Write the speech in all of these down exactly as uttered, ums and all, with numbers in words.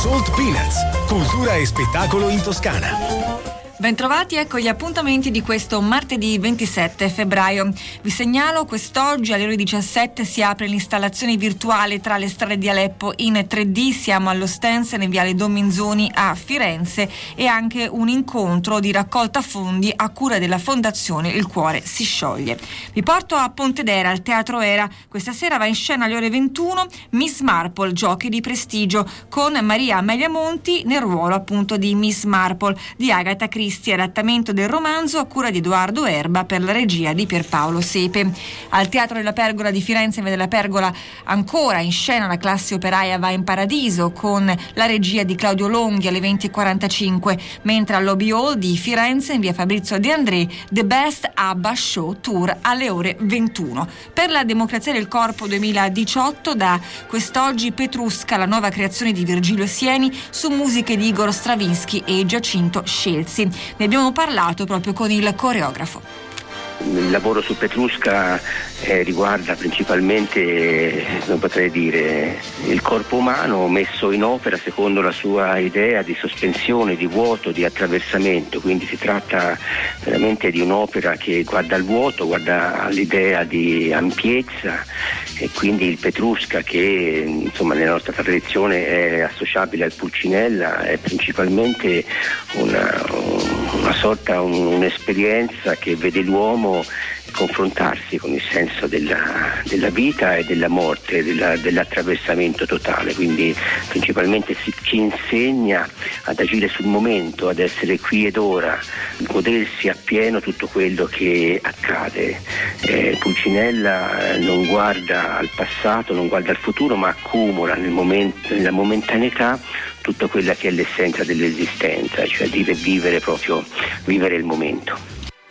Salt Peanuts, cultura e spettacolo in Toscana. Bentrovati, ecco gli appuntamenti di questo martedì ventisette febbraio. Vi segnalo quest'oggi alle ore diciassette si apre l'installazione virtuale tra le strade di Aleppo in tre D, siamo allo Stensen in viale Dominzoni a Firenze, e anche un incontro di raccolta fondi a cura della fondazione Il Cuore si scioglie. Vi porto a Pontedera, al Teatro Era. Questa sera va in scena alle ore ventuno Miss Marple, giochi di prestigio, con Maria Amelia Monti nel ruolo appunto di Miss Marple di Agatha Christie, adattamento del romanzo a cura di Edoardo Erba per la regia di Pierpaolo Sepe. Al Teatro della Pergola di Firenze, in via della Pergola, ancora in scena la classe operaia Va in Paradiso con la regia di Claudio Longhi alle venti e quarantacinque, mentre al Lobby Hall di Firenze, in via Fabrizio De André, The Best ABBA Show Tour alle ore ventuno. Per la Democrazia del Corpo duemiladiciotto, da quest'oggi Petrusca, la nuova creazione di Virgilio Sieni su musiche di Igor Stravinsky e Giacinto Scelsi. Ne abbiamo parlato proprio con il coreografo. Il lavoro su Petrusca eh, riguarda principalmente, come potrei dire, il corpo umano messo in opera secondo la sua idea di sospensione, di vuoto, di attraversamento. Quindi si tratta veramente di un'opera che guarda al vuoto, guarda all'idea di ampiezza, e quindi il Petrusca, che insomma nella nostra tradizione è associabile al Pulcinella, è principalmente una, una sorta, un'esperienza che vede l'uomo confrontarsi con il senso della, della vita e della morte, della, dell'attraversamento totale. Quindi principalmente si, ci insegna ad agire sul momento, ad essere qui ed ora, godersi appieno tutto quello che accade. Eh, Pulcinella non guarda al passato, non guarda al futuro, ma accumula nel momento, nella momentaneità tutta quella che è l'essenza dell'esistenza, cioè dire vivere proprio, vivere il momento.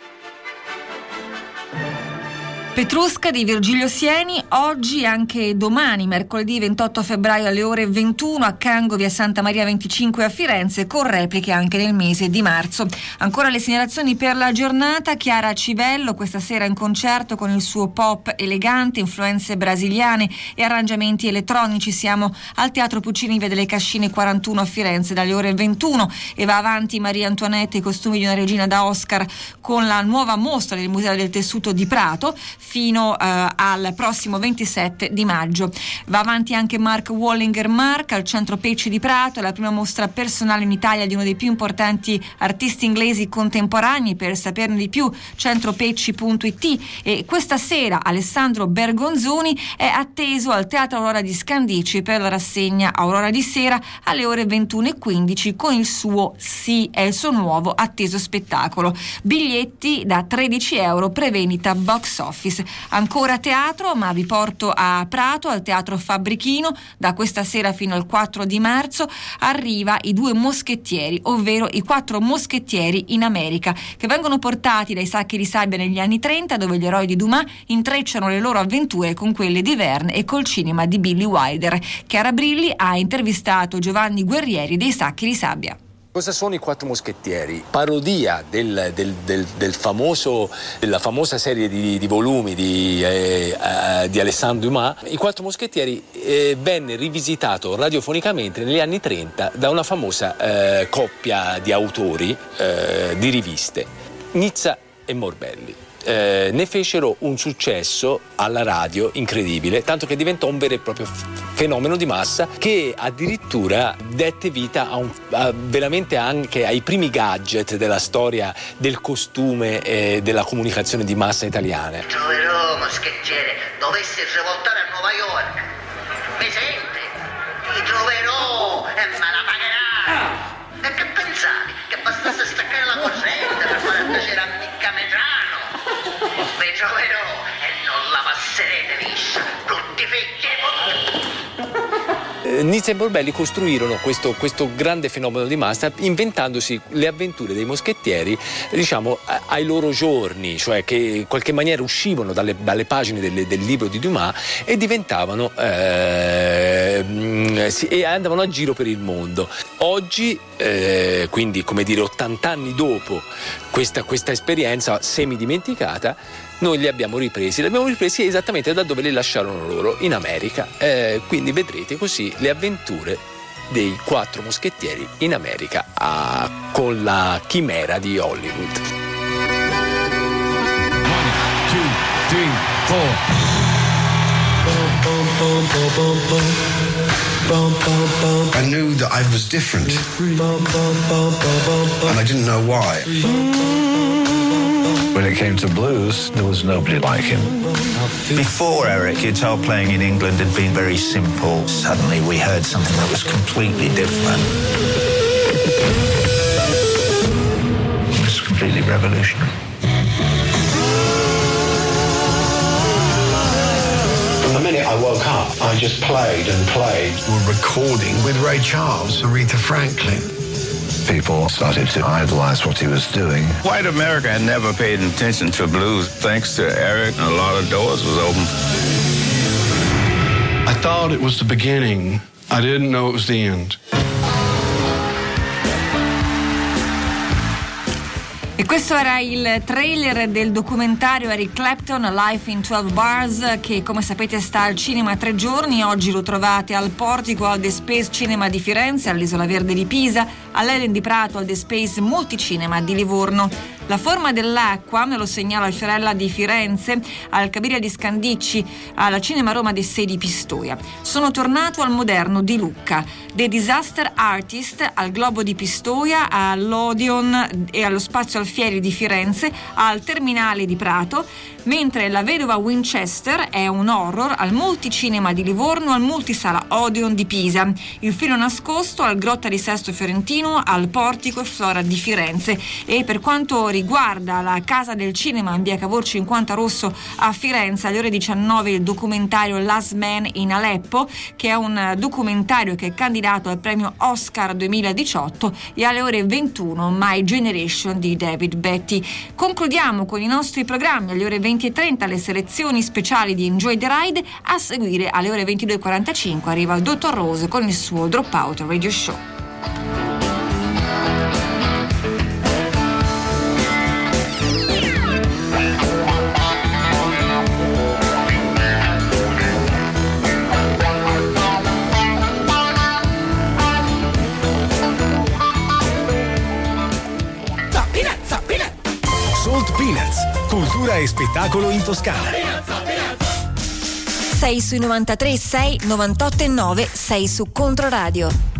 Petrusca di Virgilio Sieni, oggi e anche domani, mercoledì ventotto febbraio alle ore ventuno a Cango, via Santa Maria venticinque a Firenze, con repliche anche nel mese di marzo. Ancora le segnalazioni per la giornata: Chiara Civello questa sera in concerto con il suo pop elegante, influenze brasiliane e arrangiamenti elettronici. Siamo al Teatro Puccini, via delle Cascine quarantuno a Firenze dalle ore ventuno, e va avanti Maria Antoinette, i costumi di una regina da Oscar, con la nuova mostra del Museo del Tessuto di Prato fino uh, al prossimo ventisette di maggio. Va avanti anche Mark Wallinger Mark al Centro Pecci di Prato, la prima mostra personale in Italia di uno dei più importanti artisti inglesi contemporanei. Per saperne di più, centropecci punto it. E questa sera Alessandro Bergonzoni è atteso al Teatro Aurora di Scandicci per la rassegna Aurora di Sera alle ore ventuno e quindici con il suo Sì, è il suo nuovo atteso spettacolo. Biglietti da tredici euro, prevendita box office. Ancora teatro, ma vi porto a Prato, al Teatro Fabbrichino. Da questa sera fino al quattro di marzo arriva I Due Moschettieri, ovvero i quattro moschettieri in America, che vengono portati dai sacchi di sabbia negli anni trenta, dove gli eroi di Dumas intrecciano le loro avventure con quelle di Verne e col cinema di Billy Wilder. Chiara Brilli ha intervistato Giovanni Guerrieri dei Sacchi di Sabbia. Cosa sono i Quattro Moschettieri? Parodia del, del, del, del famoso, della famosa serie di, di volumi di, eh, eh, di Alexandre Dumas. I Quattro Moschettieri eh, venne rivisitato radiofonicamente negli anni trenta da una famosa eh, coppia di autori eh, di riviste, Nizza e Morbelli. Eh, ne fecero un successo alla radio incredibile, tanto che diventò un vero e proprio fenomeno di massa, che addirittura dette vita a un, a veramente anche ai primi gadget della storia del costume e della comunicazione di massa italiana. Troverò moschettiere, dovessi rivoltare a Nuova York, mi senti? Ti troverò e me la pagherà. E che pensavi? Che bastasse staccare la corrente per fare a piacere a Micca Medrano? Vi troverò e non la passerete liscia, tutti figli. Nizza e Morbelli costruirono questo, questo grande fenomeno di massa inventandosi le avventure dei moschettieri, diciamo, ai loro giorni, cioè che in qualche maniera uscivano dalle, dalle pagine delle, del libro di Dumas e diventavano eh, e andavano a giro per il mondo. Oggi, eh, quindi come dire ottanta anni dopo questa, questa esperienza semi dimenticata, noi li abbiamo ripresi, li abbiamo ripresi esattamente da dove li lasciarono loro, in America, eh, quindi vedrete così le avventure dei quattro moschettieri in America a, con la chimera di Hollywood. One, two, three, four. I knew that I was different, and I didn't know why. When it came to blues, there was nobody like him. Before Eric, guitar playing in England had been very simple. Suddenly we heard something that was completely different. It was completely revolutionary. From the minute I woke up, I just played and played. We were recording with Ray Charles, Aretha Franklin. People started to idolize what he was doing. White America had never paid attention to blues. Thanks to Eric, a lot of doors was open. I thought it was the beginning. I didn't know it was the end. E questo era il trailer del documentario Eric Clapton, Life in twelve Bars, che come sapete sta al cinema tre giorni. Oggi lo trovate al Portico, al The Space Cinema di Firenze, all'Isola Verde di Pisa, all'Elen di Prato, al The Space Multicinema di Livorno. La forma dell'acqua, me lo segnala al Fiorella di Firenze, al Cabiria di Scandicci, alla Cinema Roma dei Sei di Pistoia. Sono tornato al Moderno di Lucca. The Disaster Artist al Globo di Pistoia, all'Odeon e allo Spazio Alfieri di Firenze, al Terminale di Prato, mentre La Vedova Winchester è un horror al Multicinema di Livorno, al Multisala Odeon di Pisa. Il Filo Nascosto al Grotta di Sesto Fiorentino, al Portico e Flora di Firenze. E per quanto riguarda la Casa del Cinema in via Cavour cinquanta Rosso a Firenze, alle ore diciannove il documentario Last Man in Aleppo, che è un documentario che è candidato al premio Oscar duemiladiciotto, e alle ore ventuno My Generation di David Betty. Concludiamo con i nostri programmi. Alle ore venti e trenta le selezioni speciali di Enjoy the Ride. A seguire alle ore ventidue e quarantacinque arriva il Dottor Rose con il suo Dropout Radio Show. Salt Peanuts, cultura e spettacolo in Toscana. sei sui novantatré sei, novantotto e nove, sei su Controradio.